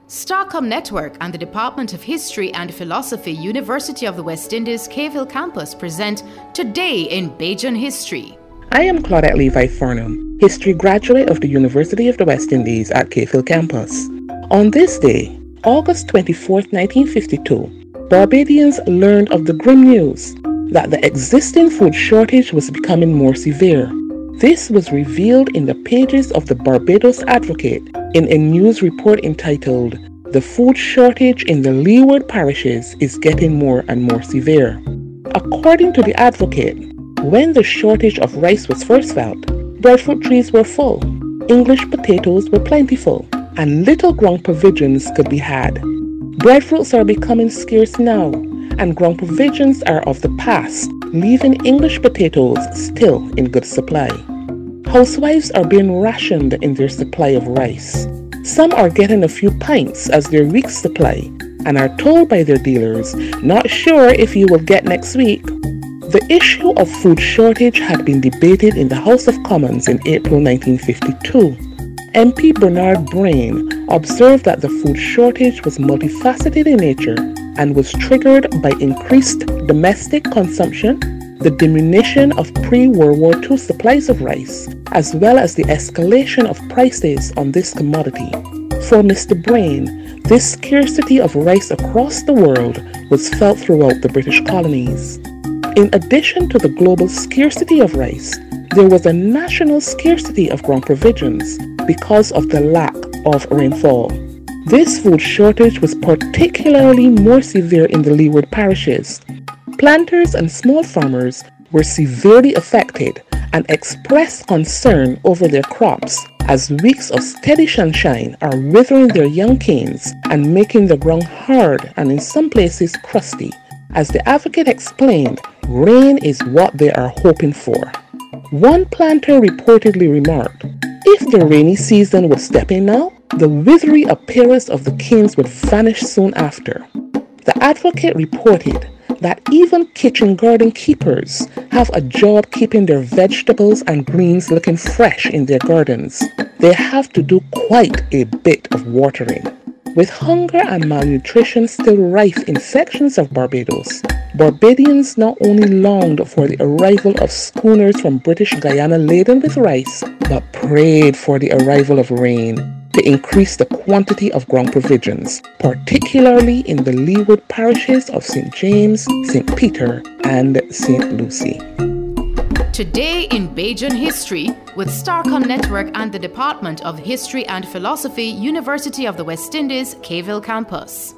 Starcom Network and the Department of History and Philosophy, University of the West Indies, Cave Campus present Today in Bajan History. I am Claudette Levi Farnham, history graduate of the University of the West Indies at Cave Campus. On this day, August 24, 1952, Barbadians learned of the grim news that the existing food shortage was becoming more severe. This was revealed in the pages of the Barbados Advocate in a news report entitled, "The Food Shortage in the Leeward Parishes is Getting More and More Severe." According to the Advocate, when the shortage of rice was first felt, breadfruit trees were full, English potatoes were plentiful, and little ground provisions could be had. Breadfruits are becoming scarce now, and ground provisions are of the past, leaving English potatoes still in good supply. Housewives are being rationed in their supply of rice. Some are getting a few pints as their week's supply and are told by their dealers, "Not sure if you will get next week." The issue of food shortage had been debated in the House of Commons in April 1952. MP Bernard Brain observed that the food shortage was multifaceted in nature and was triggered by increased domestic consumption, the diminution of pre-World War II supplies of rice, as well as the escalation of prices on this commodity. For Mr. Brain, this scarcity of rice across the world was felt throughout the British colonies. In addition to the global scarcity of rice, there was a national scarcity of ground provisions because of the lack of rainfall. This food shortage was particularly more severe in the leeward parishes. Planters and small farmers were severely affected and expressed concern over their crops as weeks of steady sunshine are withering their young canes and making the ground hard and in some places crusty. As the Advocate explained, rain is what they are hoping for. One planter reportedly remarked, "If the rainy season was stepping now, the withery appearance of the canes would vanish soon after." The Advocate reported that even kitchen garden keepers have a job keeping their vegetables and greens looking fresh in their gardens. They have to do quite a bit of watering. With hunger and malnutrition still rife in sections of Barbados, Barbadians not only longed for the arrival of schooners from British Guyana laden with rice, but prayed for the arrival of rain to increase the quantity of ground provisions, particularly in the leeward parishes of St. James, St. Peter, and St. Lucy. Today in Bajan History with Starcom Network and the Department of History and Philosophy, University of the West Indies, Cave Campus.